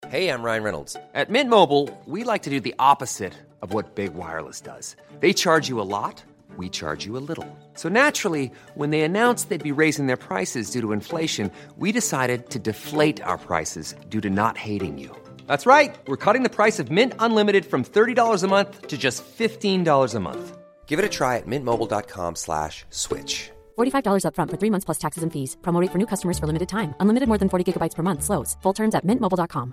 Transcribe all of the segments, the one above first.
Hey, I'm Ryan Reynolds. At Mint Mobile, we like to do the opposite of what Big Wireless does. They charge you a lot, we charge you a little. So naturally, when they announced they'd be raising their prices due to inflation, we decided to deflate our prices due to not hating you. That's right. We're cutting the price of Mint Unlimited from $30 a month to just $15 a month. Give it a try at mintmobile.com/switch. $45 up front for 3 months plus taxes and fees. Promo rate for new customers for limited time. Unlimited more than 40 gigabytes per month. Slows full terms at mintmobile.com.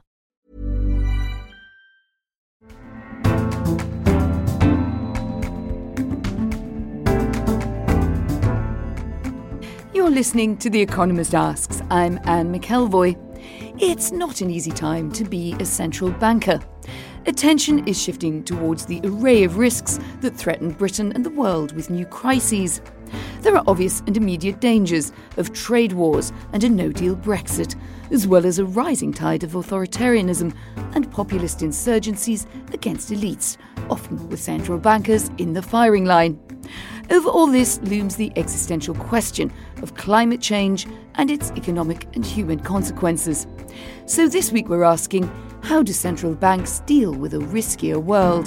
You're listening to The Economist Asks. I'm Anne McElvoy. It's not an easy time to be a central banker. Attention is shifting towards the array of risks that threaten Britain and the world with new crises. There are obvious and immediate dangers of trade wars and a no-deal Brexit, as well as a rising tide of authoritarianism and populist insurgencies against elites, often with central bankers in the firing line. Over all this looms the existential question of climate change and its economic and human consequences. So this week we're asking, how do central banks deal with a riskier world?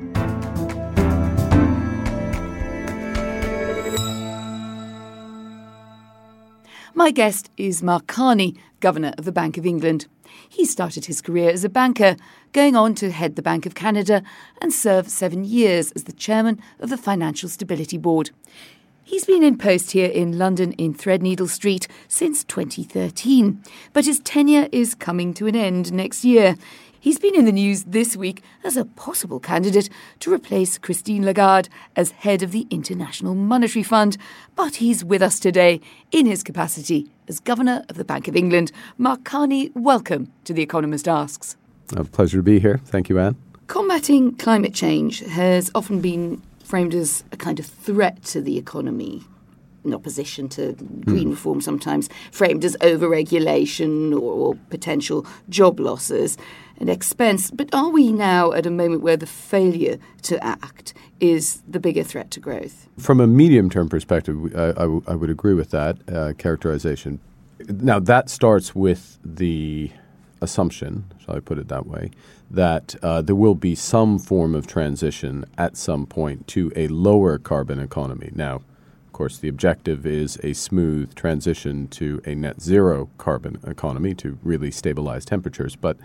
My guest is Mark Carney, Governor of the Bank of England. He started his career as a banker, going on to head the Bank of Canada and serve 7 years as the chairman of the Financial Stability Board. He's been in post here in London in Threadneedle Street since 2013, but his tenure is coming to an end next year. He's been in the news this week as a possible candidate to replace Christine Lagarde as head of the International Monetary Fund, but he's with us today in his capacity as Governor of the Bank of England. Mark Carney, welcome to The Economist Asks. A pleasure to be here. Thank you, Anne. Combating climate change has often been framed as a kind of threat to the economy, in opposition to green reform, sometimes framed as over-regulation or potential job losses and expense. But are we now at a moment where the failure to act is the bigger threat to growth? From a medium-term perspective, I would agree with that characterization. Now, that starts with the assumption, shall I put it that way, that there will be some form of transition at some point to a lower carbon economy. Now, of course, the objective is a smooth transition to a net zero carbon economy to really stabilize temperatures. But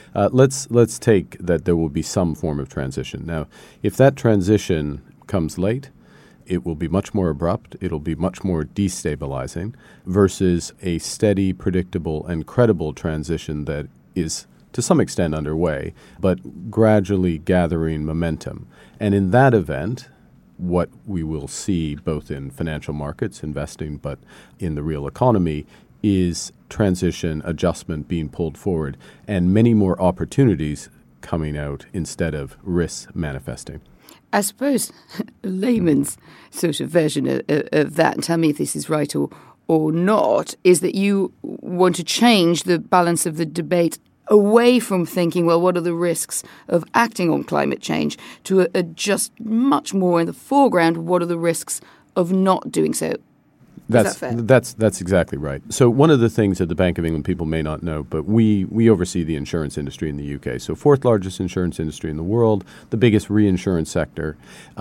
let's take that there will be some form of transition. Now, if that transition comes late, it will be much more abrupt, it'll be much more destabilizing versus a steady, predictable, and credible transition that is to some extent underway, but gradually gathering momentum. And in that event, what we will see both in financial markets, investing, but in the real economy is transition, adjustment being pulled forward, and many more opportunities coming out instead of risks manifesting. I suppose a layman's sort of version of that, and tell me if this is right or not, is that you want to change the balance of the debate away from thinking, well, what are the risks of acting on climate change, to just much more in the foreground, what are the risks of not doing so? Is that fair? That's exactly right. So one of the things that the Bank of England people may not know, but we oversee the insurance industry in the UK. So fourth largest insurance industry in the world, the biggest reinsurance sector,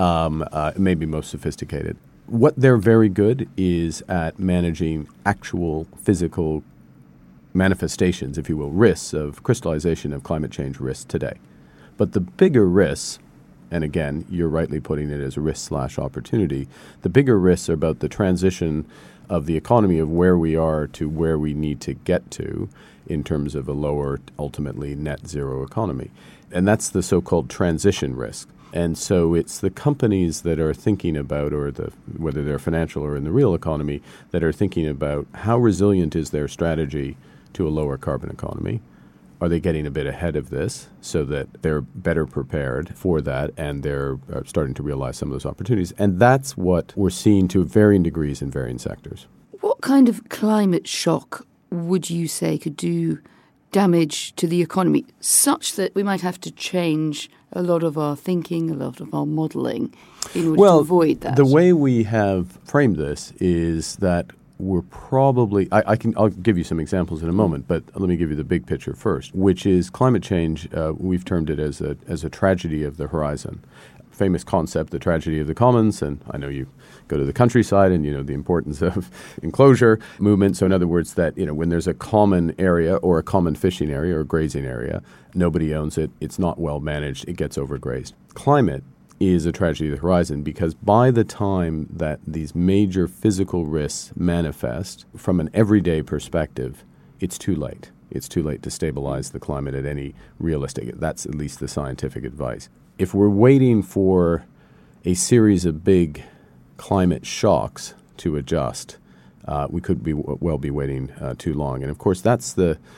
maybe most sophisticated. What they're very good is at managing actual physical manifestations, if you will, risks of crystallization of climate change risks today. But the bigger risks, and again, you're rightly putting it as a risk/opportunity, the bigger risks are about the transition of the economy of where we are to where we need to get to in terms of a lower, ultimately net zero economy. And that's the so-called transition risk. And so it's the companies that are thinking about, or whether they're financial or in the real economy, that are thinking about how resilient is their strategy to a lower carbon economy. Are they getting a bit ahead of this so that they're better prepared for that and they're starting to realize some of those opportunities? And that's what we're seeing to varying degrees in varying sectors. What kind of climate shock would you say could do damage to the economy such that we might have to change a lot of our thinking, a lot of our modelling in order to avoid that? The way we have framed this is that we're probably I'll give you some examples in a moment, but let me give you the big picture first, which is climate change. We've termed it as a tragedy of the horizon. Famous concept, the tragedy of the commons, and I know you go to the countryside and you know the importance of enclosure movement. So in other words, that when there's a common area or a common fishing area or grazing area, nobody owns it, it's not well managed, it gets overgrazed. Climate is a tragedy of the horizon because by the time that these major physical risks manifest from an everyday perspective, it's too late. It's too late to stabilize the climate at any realistic. That's at least the scientific advice. If we're waiting for a series of big climate shocks to adjust, we could be waiting too long. And of course, that's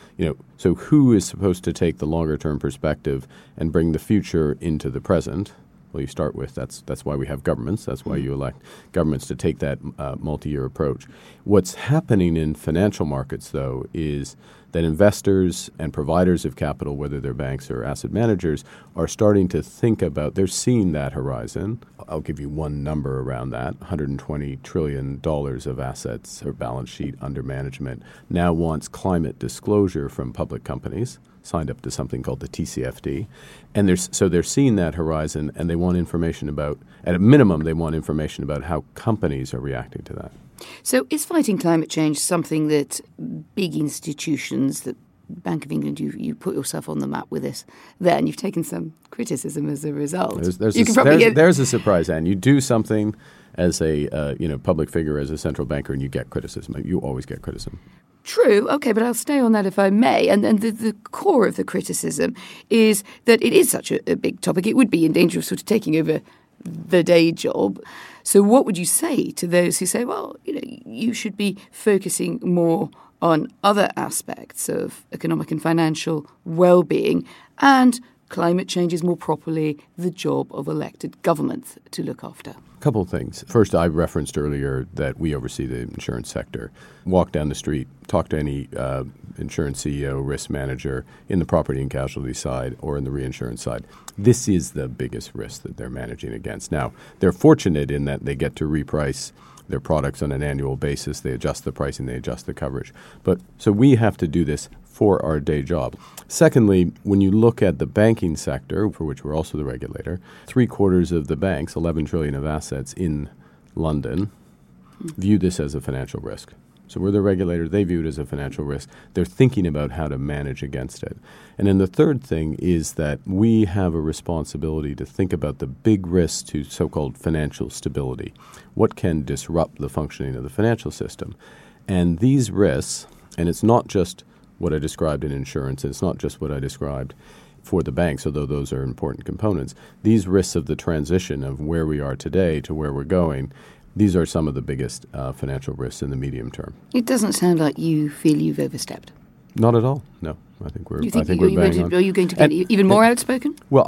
so who is supposed to take the longer term perspective and bring the future into the present? Well, you start with that's why we have governments. That's why you elect governments to take that multi-year approach. What's happening in financial markets, though, is that investors and providers of capital, whether they're banks or asset managers, are starting to think about, they're seeing that horizon. I'll give you one number around that. $120 trillion of assets or balance sheet under management now wants climate disclosure from public companies, signed up to something called the TCFD. And they're seeing that horizon, and they want information about, at a minimum, they want information about how companies are reacting to that. So is fighting climate change something that big institutions, the Bank of England, you put yourself on the map with this there, and you've taken some criticism as a result? There's a surprise, Anne. You do something as a public figure, as a central banker, and you get criticism. You always get criticism. True. Okay, but I'll stay on that if I may. And the core of the criticism is that it is such a big topic. It would be in danger of sort of taking over the day job. So what would you say to those who say, well, you should be focusing more on other aspects of economic and financial well-being, and climate change is more properly the job of elected governments to look after? A couple of things. First, I referenced earlier that we oversee the insurance sector. Walk down the street, talk to any insurance CEO, risk manager in the property and casualty side or in the reinsurance side. This is the biggest risk that they're managing against. Now, they're fortunate in that they get to reprice their products on an annual basis. They adjust the pricing, they adjust the coverage. So we have to do this for our day job. Secondly, when you look at the banking sector, for which we're also the regulator, 3/4 of the banks, 11 trillion of assets in London, view this as a financial risk. So we're the regulator. They view it as a financial risk. They're thinking about how to manage against it. And then the third thing is that we have a responsibility to think about the big risks to so-called financial stability. What can disrupt the functioning of the financial system? And these risks, and it's not just what I described in insurance, and it's not just what I described for the banks, although those are important components. These risks of the transition of where we are today to where we're going, these are some of the biggest financial risks in the medium term. It doesn't sound like you feel you've overstepped. Not at all. No, I think we're. Are you going to get even more outspoken? Well,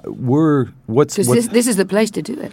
because this is the place to do it.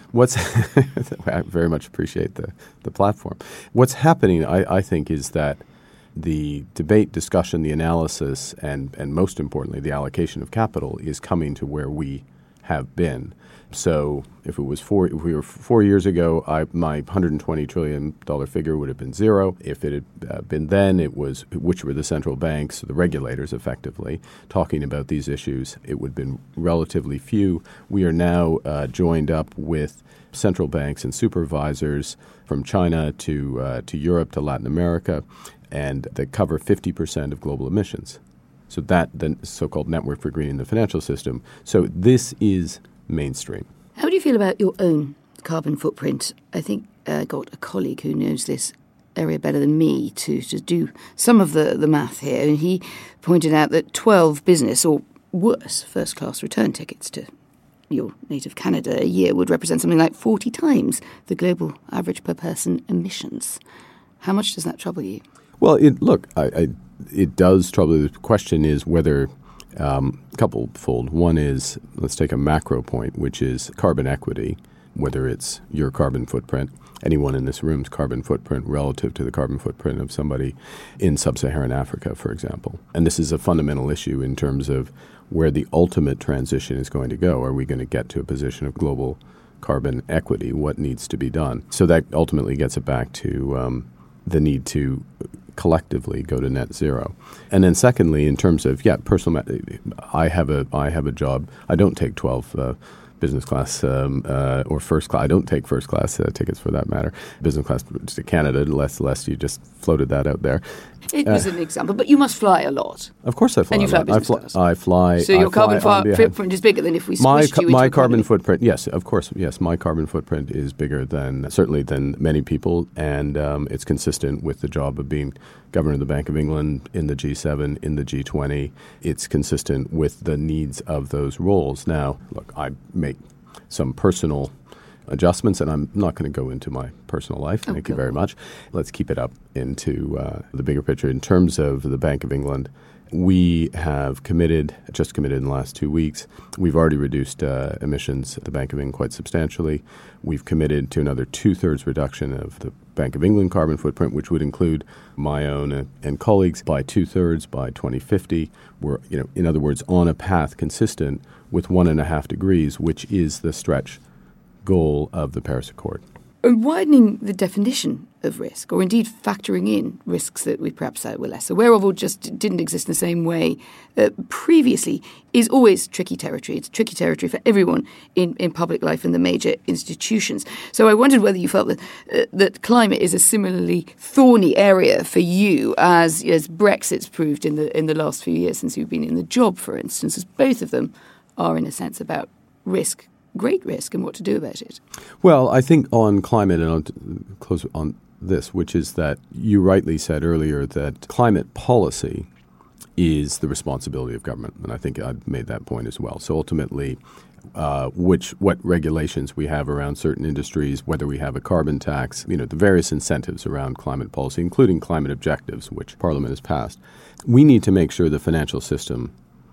I very much appreciate the platform. What's happening, I think, is that the debate, discussion, the analysis, and most importantly, the allocation of capital is coming to where we have been. So if we were 4 years ago, my $120 trillion figure would have been zero. If it had been then, which were the central banks, the regulators effectively, talking about these issues, it would have been relatively few. We are now joined up with central banks and supervisors from China to Europe to Latin America, and that cover 50% of global emissions. So that the so-called network for greening the financial system. So this is mainstream. How do you feel about your own carbon footprint? I think I got a colleague who knows this area better than me to do some of the math here, and he pointed out that 12 business or worse first-class return tickets to your native Canada a year would represent something like 40 times the global average per person emissions. How much does that trouble you? Well, it does trouble. The question is whether couple-fold. One is, let's take a macro point, which is carbon equity, whether it's your carbon footprint, anyone in this room's carbon footprint relative to the carbon footprint of somebody in sub-Saharan Africa, for example. And this is a fundamental issue in terms of where the ultimate transition is going to go. Are we going to get to a position of global carbon equity? What needs to be done? So that ultimately gets it back to the need to collectively go to net zero. And then secondly, in terms of, personal, I have a job. I don't take 12 business class or first class. I don't take first class tickets for that matter. Business class to Canada, unless you just floated that out there. It was an example, but you must fly a lot. Of course I fly. And you fly business class. I fly. So your carbon footprint is bigger than if we squished you into my carbon footprint, yes, of course, yes. My carbon footprint is bigger certainly than many people, and it's consistent with the job of being Governor of the Bank of England in the G7, in the G20. It's consistent with the needs of those roles. Now, look, I make some personal adjustments, and I'm not going to go into my personal life. Thank you very much. Let's keep it up into the bigger picture. In terms of the Bank of England, we have just committed in the last 2 weeks. We've already reduced emissions at the Bank of England quite substantially. We've committed to another 2/3 reduction of the Bank of England carbon footprint, which would include my own and colleagues by 2/3 by 2050. We're, in other words, on a path consistent with 1.5 degrees, which is the stretch goal of the Paris Accord. Widening the definition of risk, or indeed factoring in risks that we perhaps were less aware of or just didn't exist in the same way previously, is always tricky territory. It's tricky territory for everyone in public life and the major institutions. So I wondered whether you felt that climate is a similarly thorny area for you as Brexit's proved in the last few years since you've been in the job, for instance, as both of them are in a sense about risk, great risk, and what to do about it. Well, I think on climate, and I'll close on this, which is that you rightly said earlier that climate policy is the responsibility of government. And I think I made that point as well. So ultimately, what regulations we have around certain industries, whether we have a carbon tax, the various incentives around climate policy, including climate objectives, which Parliament has passed, we need to make sure the financial system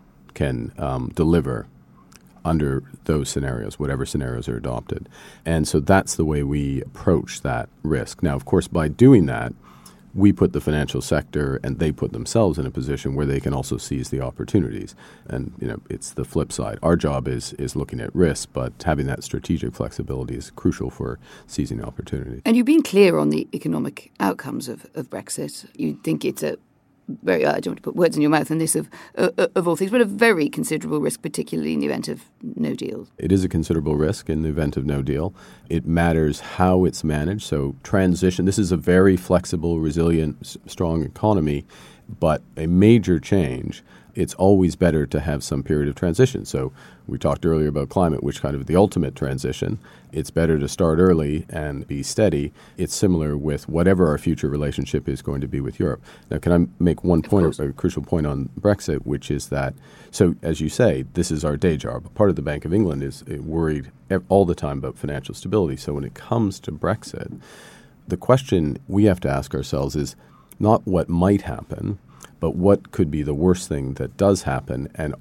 can deliver under those scenarios, whatever scenarios are adopted. And so that's the way we approach that risk. Now, of course, by doing that, we put the financial sector and they put themselves in a position where they can also seize the opportunities. And, it's the flip side. Our job is looking at risk, but having that strategic flexibility is crucial for seizing the opportunity. And you've been clear on the economic outcomes of Brexit. You think it's a very, I don't want to put words in your mouth on this of all things, but a very considerable risk, particularly in the event of no deal. It is a considerable risk in the event of no deal. It matters how it's managed. So transition, this is a very flexible, resilient, strong economy, but a major change. It's always better to have some period of transition. So we talked earlier about climate, which kind of the ultimate transition. It's better to start early and be steady. It's similar with whatever our future relationship is going to be with Europe. Now, can I make one point, a crucial point on Brexit, which is that, so as you say, this is our day job. Part of the Bank of England is worried all the time about financial stability. So when it comes to Brexit, the question we have to ask ourselves is not what might happen, but what could be the worst thing that does happen, and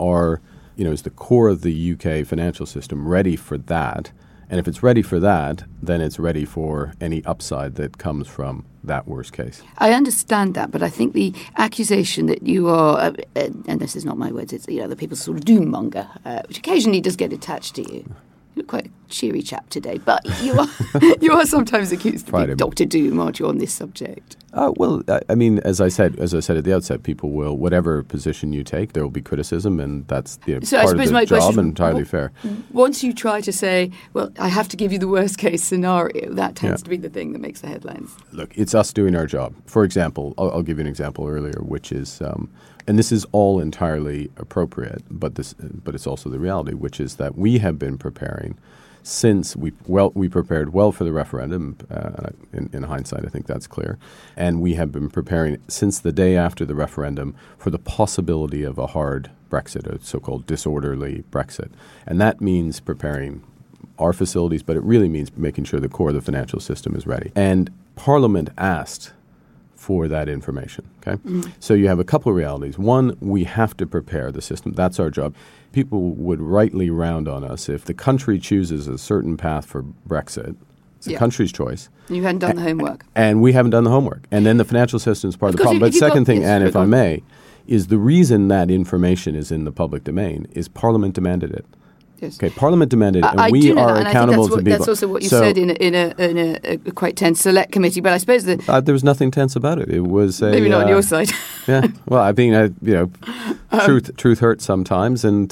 is the core of the UK financial system ready for that? And if it's ready for that, then it's ready for any upside that comes from that worst case. I understand that, but I think the accusation that you are, and this is not my words, it's the people's sort of doom monger, which occasionally does get attached to you. You look quite a cheery chap today, but you are sometimes accused of being Dr. Doom, aren't you, on this subject? Well, I mean, as I said at the outset, people will, whatever position you take, there will be criticism, and that's part of the job and entirely fair. Once you try to say, well, I have to give you the worst case scenario, that tends to be the thing that makes the headlines. Look, it's us doing our job. For example, I'll give you an example earlier, which is, and this is all entirely appropriate, but it's also the reality, which is that we have been preparing since we prepared well for the referendum. In hindsight, I think that's clear. And we have been preparing since the day after the referendum for the possibility of a hard Brexit, a so-called disorderly Brexit. And that means preparing our facilities, but it really means making sure the core of the financial system is ready. And Parliament asked for that information. Okay, So you have a couple of realities. One, we have to prepare the system. That's our job. People would rightly round on us if the country chooses a certain path for Brexit. It's the country's choice. You hadn't done the homework. And we haven't done the homework. And then the financial system is part of the problem. But second thing, Anne, if I may, is the reason that information is in the public domain is Parliament demanded it. Yes. Okay, Parliament demanded, and I we do know are that, and accountable to people. That's also what you said in a quite tense select committee. But I suppose that there was nothing tense about it. It was maybe not on your side. Yeah. Well, I mean, truth hurts sometimes, and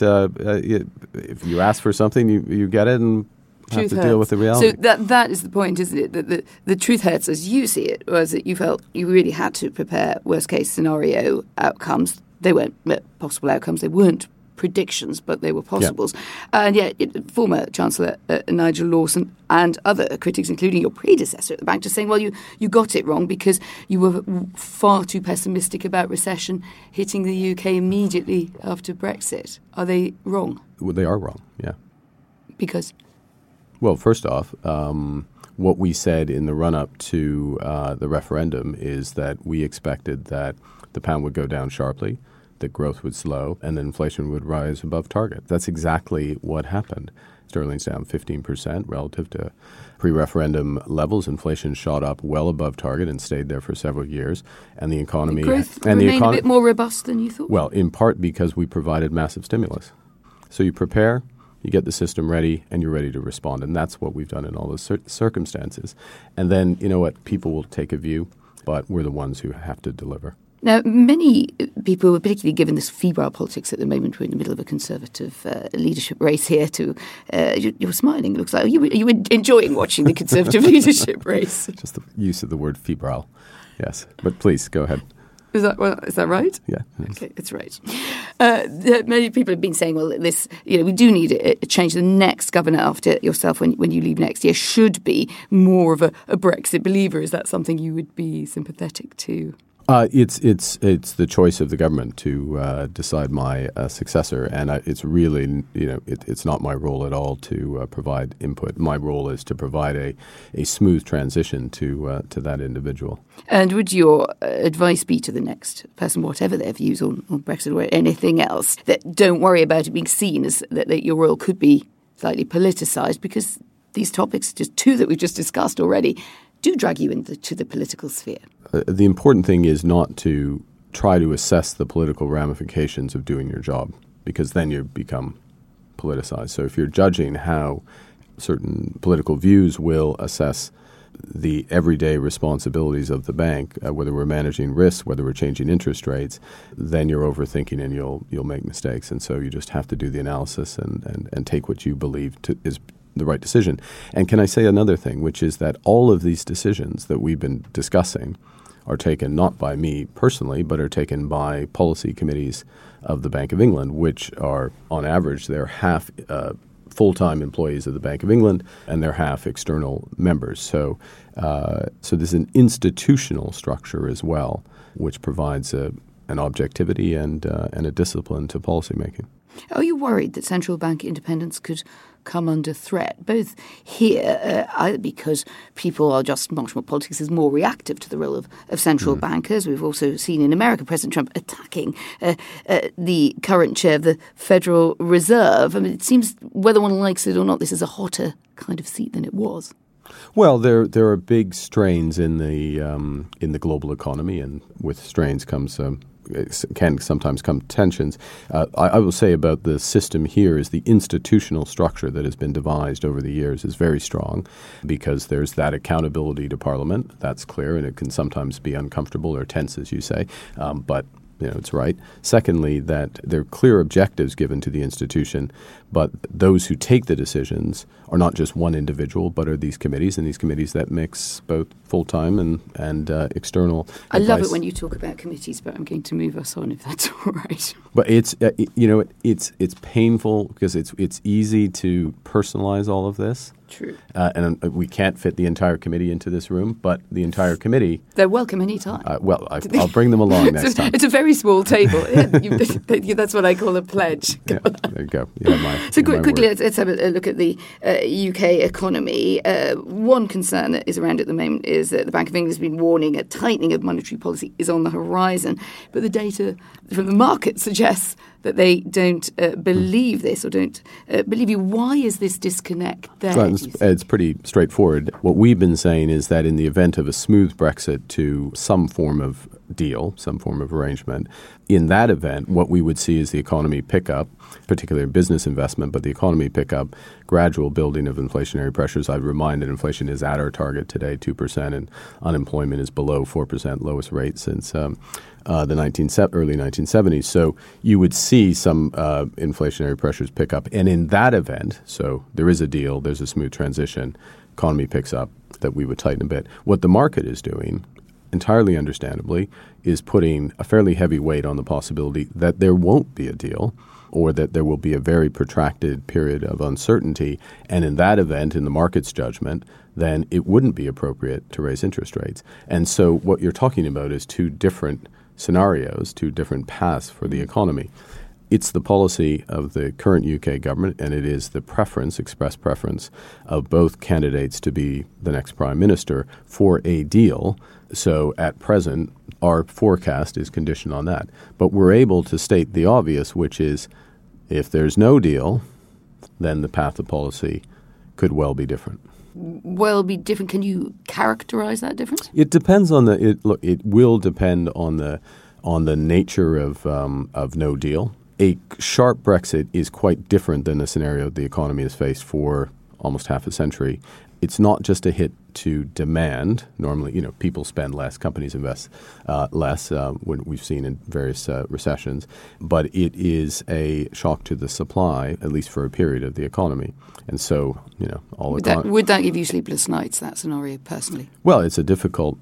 if you ask for something, you get it, and have to deal with the reality. So that is the point, isn't it? That the truth hurts as you see it, was that you felt you really had to prepare worst case scenario outcomes. They weren't possible outcomes. They weren't predictions, but they were possibles. Yeah. And yet, former Chancellor Nigel Lawson and other critics, including your predecessor at the bank, just saying, well, you got it wrong because you were far too pessimistic about recession hitting the UK immediately after Brexit. Are they wrong? Well, they are wrong, yeah. Because? Well, first off, what we said in the run-up to the referendum is that we expected that the pound would go down sharply, that growth would slow, and then inflation would rise above target. That's exactly what happened. Sterling's down 15% relative to pre-referendum levels. Inflation shot up well above target and stayed there for several years. And the economy remained a bit more robust than you thought? Well, in part because we provided massive stimulus. So you prepare, you get the system ready, and you're ready to respond. And that's what we've done in all those circumstances. And then, you know what, people will take a view, but we're the ones who have to deliver. Now, many people, particularly given this febrile politics at the moment, we're in the middle of a Conservative leadership race here. You're smiling. It looks like are you enjoying watching the Conservative leadership race? Just the use of the word febrile, yes. But please go ahead. Is that right? Yeah. Okay, it's right. Many people have been saying, well, this, we do need a change. The next governor after yourself, when you leave next year, should be more of a Brexit believer. Is that something you would be sympathetic to? It's the choice of the government to decide my successor, and it's really it's not my role at all to provide input. My role is to provide a smooth transition to that individual. And would your advice be to the next person, whatever their views on Brexit or anything else, that don't worry about it being seen as that your role could be slightly politicised, because these topics, just two that we've just discussed already, do drag you into the political sphere? The important thing is not to try to assess the political ramifications of doing your job, because then you become politicized. So if you're judging how certain political views will assess the everyday responsibilities of the bank, whether we're managing risks, whether we're changing interest rates, then you're overthinking and you'll make mistakes. And so you just have to do the analysis and take what you believe is the right decision. And can I say another thing, which is that all of these decisions that we've been discussing are taken not by me personally, but are taken by policy committees of the Bank of England, which are, on average, they're half full-time employees of the Bank of England and they're half external members. So there's an institutional structure as well, which provides an objectivity and a discipline to policymaking. Are you worried that central bank independence could come under threat, both here, either because people are just much more, politics is more reactive to the role of central bankers. We've also seen in America President Trump attacking the current chair of the Federal Reserve. I mean, it seems, whether one likes it or not, this is a hotter kind of seat than it was. Well, there are big strains in the global economy, and with strains can sometimes come tensions. I will say about the system here is the institutional structure that has been devised over the years is very strong, because there's that accountability to Parliament. That's clear, and it can sometimes be uncomfortable or tense, as you say, but it's right. Secondly, that there are clear objectives given to the institution, but those who take the decisions are not just one individual, but are these committees, and these committees that mix both full-time and external I advice. love it when you talk about committees, but I'm going to move us on if that's all right. But it's it's painful because it's easy to personalize all of this. True. And we can't fit the entire committee into this room, but the entire committee... They're welcome any time. I'll bring them along next time. It's a very small table. That's what I call a pledge. Yeah, there you go. You have my quickly, word. let's have a look at the UK economy. One concern that is around at the moment is that the Bank of England has been warning a tightening of monetary policy is on the horizon. But the data from the market suggests that they don't believe this or don't believe you. Why is this disconnect there? Well, it's pretty straightforward. What we've been saying is that in the event of a smooth Brexit to some form of deal, some form of arrangement. In that event, what we would see is the economy pick up, particularly business investment, but the economy pick up, gradual building of inflationary pressures. I'd remind that inflation is at our target today, 2%, and unemployment is below 4%, lowest rate since the early 1970s. So you would see some inflationary pressures pick up. And in that event, so there is a deal, there's a smooth transition, economy picks up, that we would tighten a bit. What the market is doing, entirely understandably, is putting a fairly heavy weight on the possibility that there won't be a deal or that there will be a very protracted period of uncertainty. And in that event, in the market's judgment, then it wouldn't be appropriate to raise interest rates. And so what you're talking about is two different scenarios, two different paths for the economy. It's the policy of the current UK government, and it is the preference, express preference, of both candidates to be the next prime minister for a deal. So at present, our forecast is conditioned on that. But we're able to state the obvious, which is if there's no deal, then the path of policy could well be different. Well, be different. Can you characterize that difference? It depends on it will depend on the nature of no deal. A sharp Brexit is quite different than the scenario the economy has faced for almost half a century. It's not just a hit to demand. Normally, people spend less, companies invest less, when we've seen in various recessions. But it is a shock to the supply, at least for a period of the economy. And so, would that give you sleepless nights, that scenario, personally? Well, it's a difficult,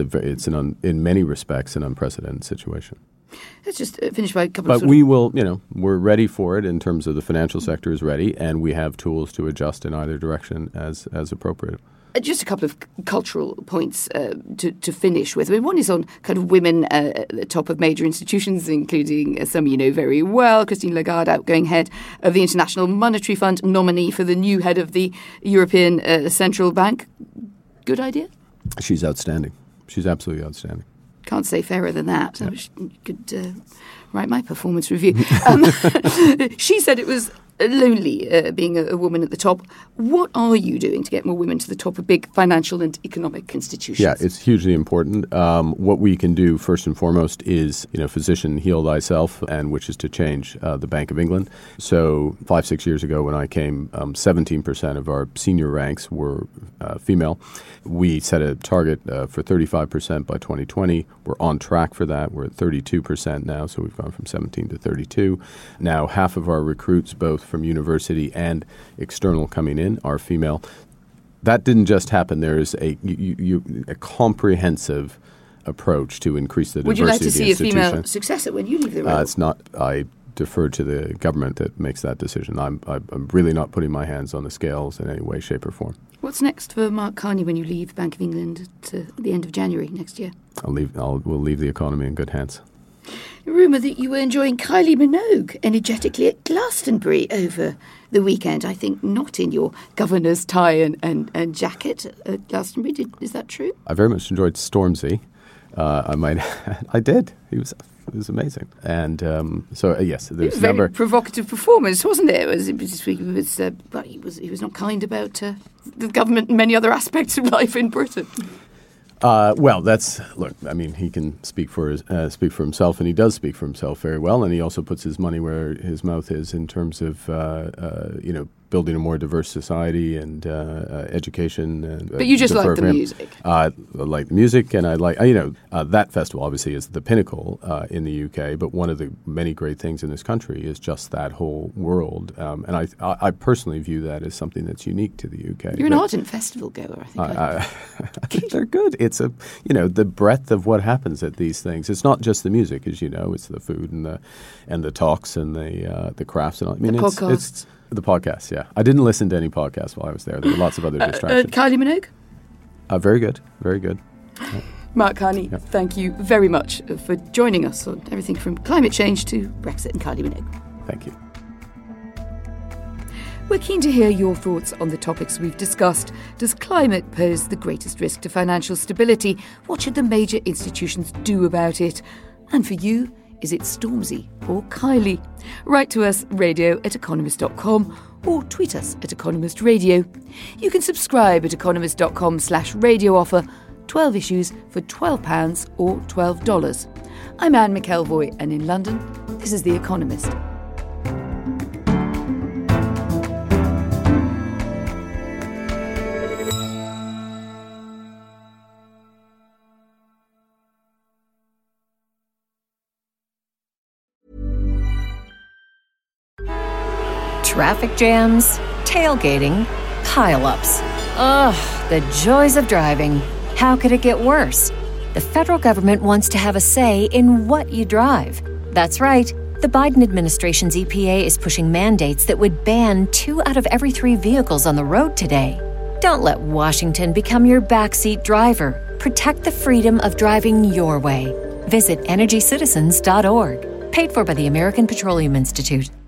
in many respects, an unprecedented situation. Let's just finish by a couple But we will, we're ready for it in terms of the financial sector is ready, and we have tools to adjust in either direction as appropriate. Just a couple of cultural points to finish with. I mean, one is on kind of women at the top of major institutions, including some you know very well, Christine Lagarde, outgoing head of the International Monetary Fund, nominee for the new head of the European Central Bank. Good idea? She's outstanding. She's absolutely outstanding. Can't say fairer than that. Yeah. I wish you could write my performance review. She said it was lonely being a woman at the top. What are you doing to get more women to the top of big financial and economic institutions? Yeah, it's hugely important. What we can do first and foremost is, physician heal thyself, and which is to change the Bank of England. So 5-6 years ago when I came, 17% of our senior ranks were female. We set a target for 35% by 2020. We're on track for that. We're at 32% now, so we've gone from 17 to 32. Now half of our recruits, both from university and external coming in, are female. That didn't just happen. There is a comprehensive approach to increase the diversity of the institution. Would you like to see a female successor when you leave the role? It's not. I defer to the government that makes that decision. I'm really not putting my hands on the scales in any way, shape, or form. What's next for Mark Carney when you leave the Bank of England at the end of January next year? We'll leave the economy in good hands. Rumour that you were enjoying Kylie Minogue energetically at Glastonbury over the weekend. I think not in your governor's tie and jacket at Glastonbury. Is that true? I very much enjoyed Stormzy. I did. It was amazing. And yes, there was a very provocative performance, wasn't it? He was not kind about the government and many other aspects of life in Britain. He can speak for himself, and he does speak for himself very well, and he also puts his money where his mouth is in terms of building a more diverse society and education. But you just like the music. I like the music, and I like that festival obviously is the pinnacle in the UK. But one of the many great things in this country is just that whole world, and I personally view that as something that's unique to the UK. You're an ardent festival goer, I think. They're good. It's the breadth of what happens at these things. It's not just the music, as you know. It's the food and the talks and the crafts and all. Podcasts. The podcast, yeah. I didn't listen to any podcasts while I was there. There were lots of other distractions. Kylie Minogue? Very good. Very good. Yeah. Mark Carney, Thank you very much for joining us on everything from climate change to Brexit and Kylie Minogue. Thank you. We're keen to hear your thoughts on the topics we've discussed. Does climate pose the greatest risk to financial stability? What should the major institutions do about it? And for you, is it Stormzy or Kylie? Write to us, radio@economist.com, or tweet us at Economist Radio. You can subscribe at economist.com/radio offer 12 issues for £12 or $12. I'm Anne McElvoy, and in London, this is The Economist. Traffic jams, tailgating, pile-ups. Ugh, the joys of driving. How could it get worse? The federal government wants to have a say in what you drive. That's right. The Biden administration's EPA is pushing mandates that would ban 2 out of every 3 vehicles on the road today. Don't let Washington become your backseat driver. Protect the freedom of driving your way. Visit EnergyCitizens.org. Paid for by the American Petroleum Institute.